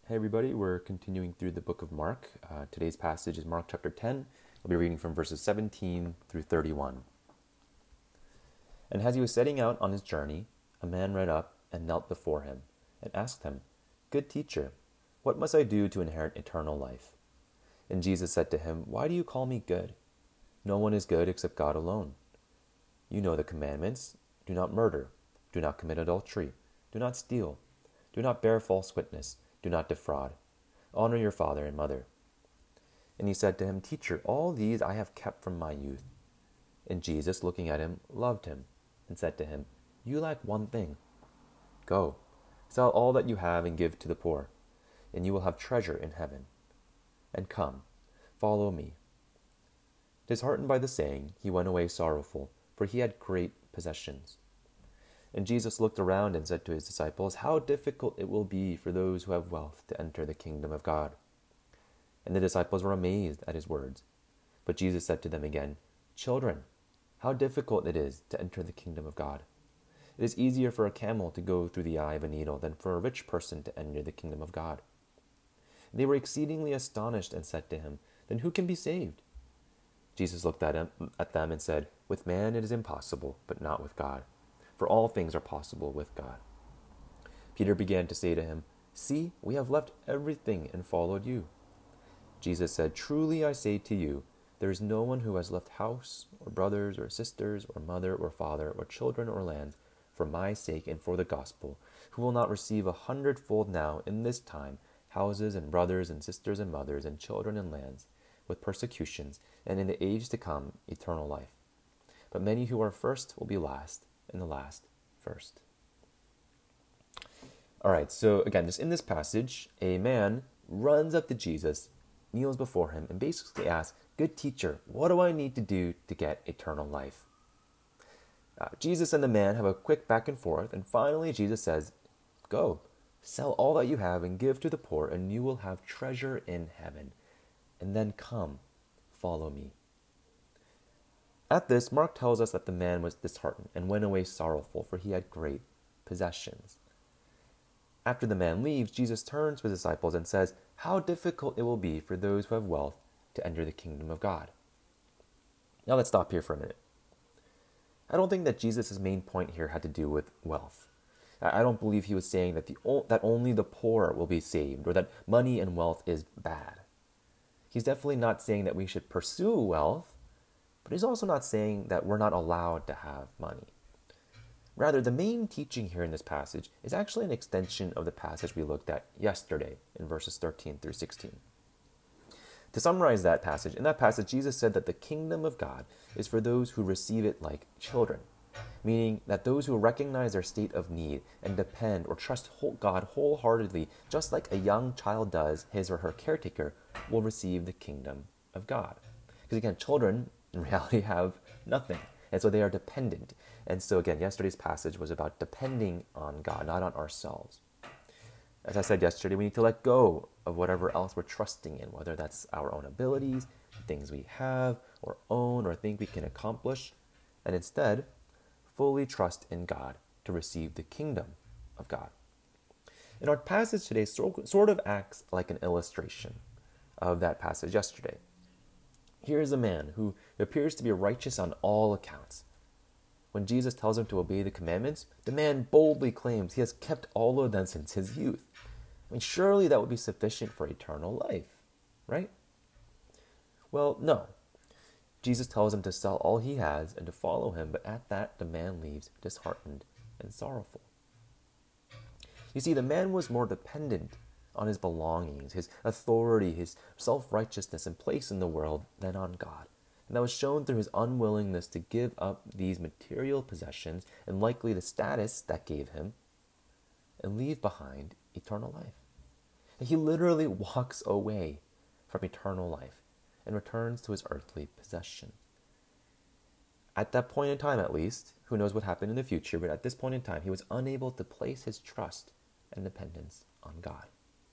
Hey everybody, we're continuing through the book of Mark. Today's passage is Mark chapter 10. We'll be reading from verses 17 through 31. And as he was setting out on his journey, a man ran up and knelt before him and asked him, "Good teacher, what must I do to inherit eternal life?" And Jesus said to him, "Why do you call me good? No one is good except God alone. You know the commandments. Do not murder. Do not commit adultery. Do not steal. Do not bear false witness. Do not defraud. Honor your father and mother." And he said to him, "Teacher, all these I have kept from my youth." And Jesus, looking at him, loved him and said to him, "You lack one thing. Go, sell all that you have and give to the poor, and you will have treasure in heaven. And come, follow me." Disheartened by the saying, he went away sorrowful, for he had great possessions. And Jesus looked around and said to his disciples, "How difficult it will be for those who have wealth to enter the kingdom of God." And the disciples were amazed at his words. But Jesus said to them again, "Children, how difficult it is to enter the kingdom of God. It is easier for a camel to go through the eye of a needle than for a rich person to enter the kingdom of God." They were exceedingly astonished and said to him, "Then who can be saved?" Jesus looked at them and said, "With man it is impossible, but not with God. For all things are possible with God." Peter began to say to him, "See, we have left everything and followed you." Jesus said, "Truly I say to you, there is no one who has left house, or brothers, or sisters, or mother, or father, or children, or lands, for my sake and for the gospel, who will not receive 100-fold now in this time houses and brothers and sisters and mothers and children and lands, with persecutions, and in the age to come eternal life. But many who are first will be last, and the last first." All right, so again, just in this passage, a man runs up to Jesus, kneels before him, and basically asks, "Good teacher, what do I need to do to get eternal life?" Jesus and the man have a quick back and forth, and finally Jesus says, "Go, sell all that you have and give to the poor, and you will have treasure in heaven. And then come, follow me." At this, Mark tells us that the man was disheartened and went away sorrowful, for he had great possessions. After the man leaves, Jesus turns to his disciples and says, "How difficult it will be for those who have wealth to enter the kingdom of God." Now let's stop here for a minute. I don't think that Jesus' main point here had to do with wealth. I don't believe he was saying that that only the poor will be saved, or that money and wealth is bad. He's definitely not saying that we should pursue wealth, but he's also not saying that we're not allowed to have money. Rather, the main teaching here in this passage is actually an extension of the passage we looked at yesterday in verses 13 through 16. To summarize that passage, in that passage, Jesus said that the kingdom of God is for those who receive it like children, meaning that those who recognize their state of need and depend or trust God wholeheartedly, just like a young child does his or her caretaker, will receive the kingdom of God. Because again, children in reality have nothing, and so they are dependent. And so again, yesterday's passage was about depending on God, not on ourselves. As I said yesterday, we need to let go of whatever else we're trusting in, whether that's our own abilities, things we have or own or think we can accomplish, and instead fully trust in God to receive the kingdom of God. And our passage today sort of acts like an illustration of that passage yesterday. Here is a man who appears to be righteous on all accounts. When Jesus tells him to obey the commandments, the man boldly claims he has kept all of them since his youth. I mean, surely that would be sufficient for eternal life, right? Well, no. Jesus tells him to sell all he has and to follow him, but at that the man leaves disheartened and sorrowful. You see, the man was more dependent on his belongings, his authority, his self-righteousness and place in the world than on God. And that was shown through his unwillingness to give up these material possessions and likely the status that gave him and leave behind eternal life. And he literally walks away from eternal life and returns to his earthly possession. At that point in time, at least, who knows what happened in the future, but at this point in time, he was unable to place his trust and dependence on God.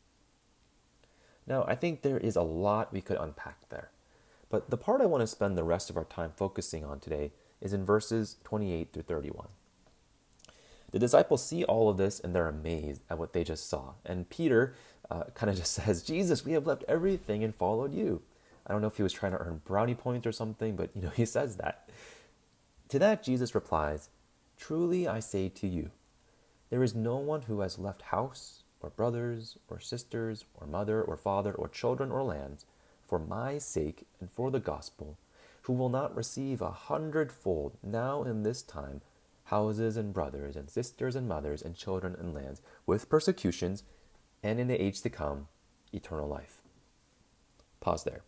Now, I think there is a lot we could unpack there. But the part I want to spend the rest of our time focusing on today is in verses 28 through 31. The disciples see all of this and they're amazed at what they just saw. And Peter kind of just says, Jesus, we have left everything and followed you. I don't know if he was trying to earn brownie points or something, but he says that. To that, Jesus replies, truly I say to you, there is no one who has left house or brothers or sisters or mother or father or children or lands for my sake and for the gospel, who will not receive 100-fold now in this time houses and brothers and sisters and mothers and children and lands, with persecutions, and in the age to come, eternal life. Pause there.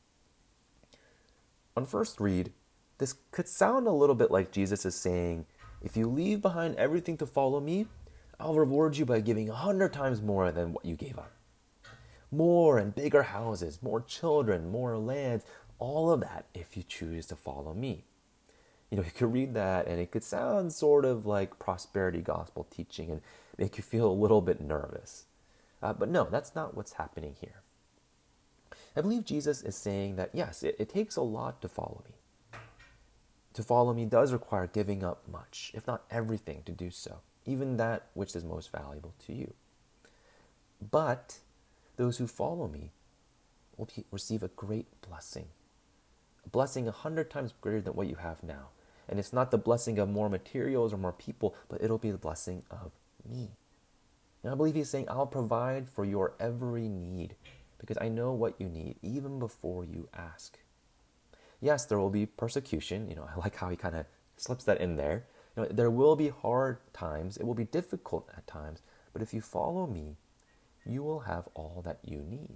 On first read, this could sound a little bit like Jesus is saying, if you leave behind everything to follow me, I'll reward you by giving 100 times more than what you gave up. More and bigger houses, more children, more lands, all of that if you choose to follow me. You could read that and it could sound sort of like prosperity gospel teaching and make you feel a little bit nervous. But no, that's not what's happening here. I believe Jesus is saying that, yes, it takes a lot to follow me. To follow me does require giving up much, if not everything, to do so, even that which is most valuable to you. But those who follow me will receive a great blessing. A blessing 100 times greater than what you have now. And it's not the blessing of more materials or more people, but it'll be the blessing of me. And I believe he's saying, I'll provide for your every need because I know what you need even before you ask. Yes, there will be persecution. I like how he kind of slips that in there. There will be hard times. It will be difficult at times. But if you follow me, you will have all that you need.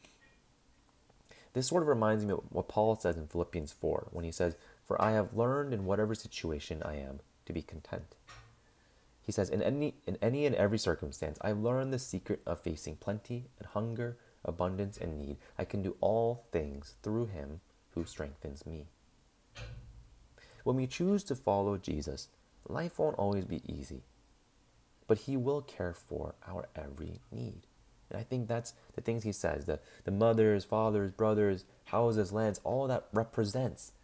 This sort of reminds me of what Paul says in Philippians 4 when he says, for I have learned in whatever situation I am to be content. He says, in any and every circumstance, I've learned the secret of facing plenty and hunger, abundance and need. I can do all things through him who strengthens me. When we choose to follow Jesus, life won't always be easy, but he will care for our every need. And I think that's the things he says, the mothers, fathers, brothers, houses, lands, all that represents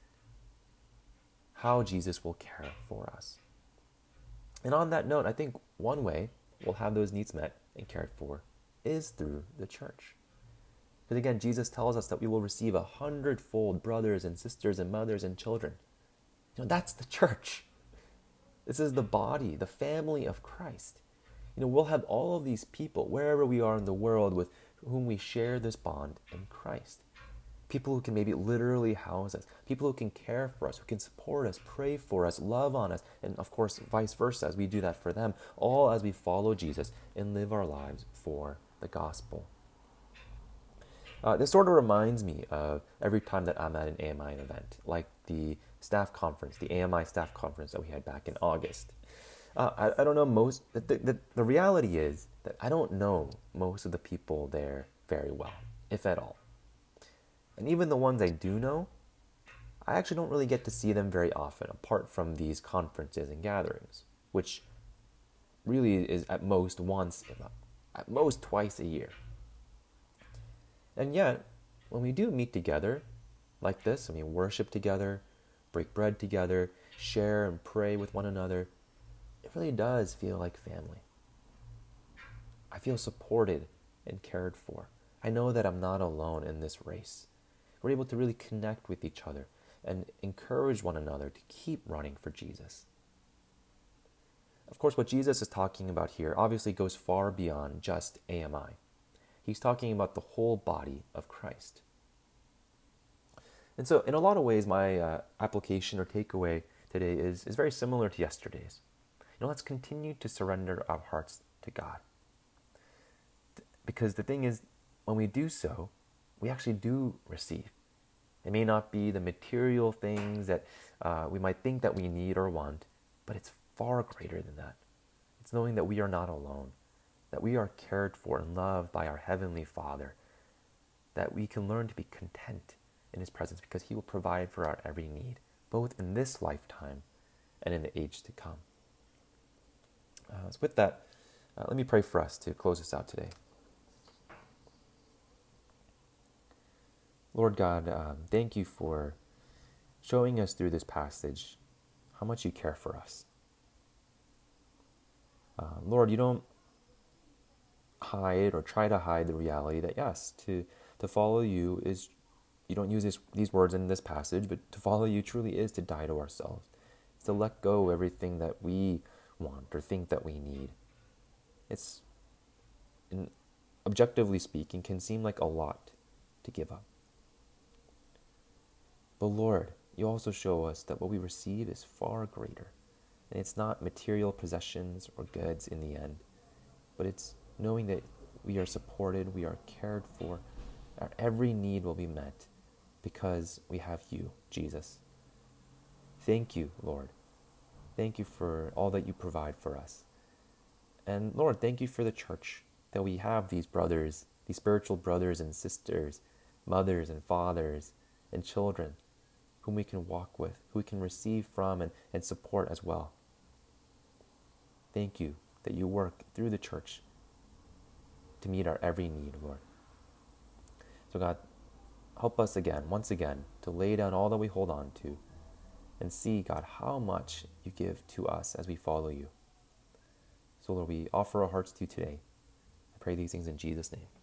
how Jesus will care for us. And on that note, I think one way we'll have those needs met and cared for is through the church. Because again, Jesus tells us that we will receive 100-fold brothers and sisters and mothers and children. That's the church. This is the body, the family of Christ. We'll have all of these people wherever we are in the world with whom we share this bond in Christ. People who can maybe literally house us. People who can care for us, who can support us, pray for us, love on us. And of course, vice versa, as we do that for them. All as we follow Jesus and live our lives for the gospel. This sort of reminds me of every time that I'm at an AMI event, like the staff conference, the AMI staff conference that we had back in August. I don't know the reality is that I don't know most of the people there very well, if at all. And even the ones I do know, I actually don't really get to see them very often, apart from these conferences and gatherings, which really is at most twice a year. And yet, when we do meet together like this, and we worship together, break bread together, share and pray with one another, it really does feel like family. I feel supported and cared for. I know that I'm not alone in this race. We're able to really connect with each other and encourage one another to keep running for Jesus. Of course, what Jesus is talking about here obviously goes far beyond just AMI. He's talking about the whole body of Christ. And so, in a lot of ways, my application or takeaway today is very similar to yesterday's. Let's continue to surrender our hearts to God. Because the thing is, when we do so, we actually do receive. It may not be the material things that we might think that we need or want, but it's far greater than that. It's knowing that we are not alone, that we are cared for and loved by our Heavenly Father, that we can learn to be content in His presence because He will provide for our every need, both in this lifetime and in the age to come. So with that, let me pray for us to close us out today. Lord God, thank you for showing us through this passage how much you care for us. Lord, you don't hide or try to hide the reality that, yes, to follow you is, you don't use these words in this passage, but to follow you truly is to die to ourselves. It's to let go everything that we want or think that we need. It's, objectively speaking, can seem like a lot to give up. But Lord, you also show us that what we receive is far greater. And it's not material possessions or goods in the end, but it's knowing that we are supported, we are cared for, our every need will be met because we have you, Jesus. Thank you, Lord. Thank you for all that you provide for us. And Lord, thank you for the church, that we have these brothers, these spiritual brothers and sisters, mothers and fathers and children whom we can walk with, who we can receive from and support as well. Thank you that you work through the church to meet our every need, Lord. So God, help us again, once again, to lay down all that we hold on to and see, God, how much you give to us as we follow you. So Lord, we offer our hearts to you today. I pray these things in Jesus' name.